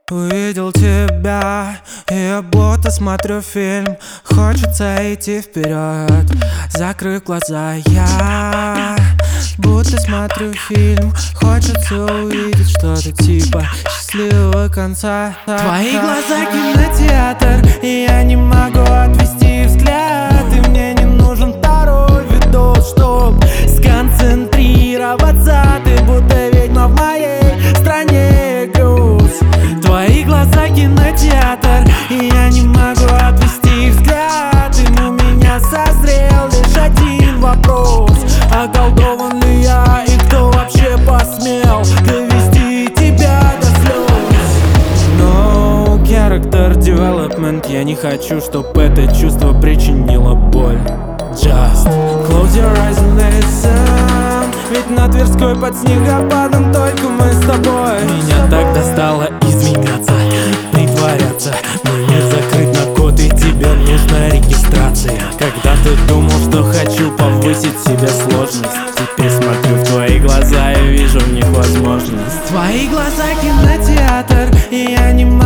Увидел тебя, и я будто смотрю фильм. Хочется идти вперед, закрыв глаза, я будто смотрю фильм. Хочется увидеть что-то типа счастливого конца. Твои глаза кинотеатр, и я не могу отвести взгляд. И мне не нужен второй видос, чтоб сконцентрироваться. Ты будто ведьма в моей стране грез. Твои глаза кинотеатр, и я не могу отвести взгляд. И у меня созрел лишь один вопрос: околдован ли я, и кто вообще посмел довести тебя до слез? No character development. Я не хочу, чтоб это чувство причинило боль. Just close your eyes and listen. Ведь на Тверской под снегопадом только мы с тобой. Меня так достало изменяться, притворяться. Мне закрыть на код, и тебе нужна регистрация. Когда ты думал, что хочу повысить себе сложность, теперь смотрю в твои глаза и вижу в них возможность. Твои глаза кинотеатр, и я не могу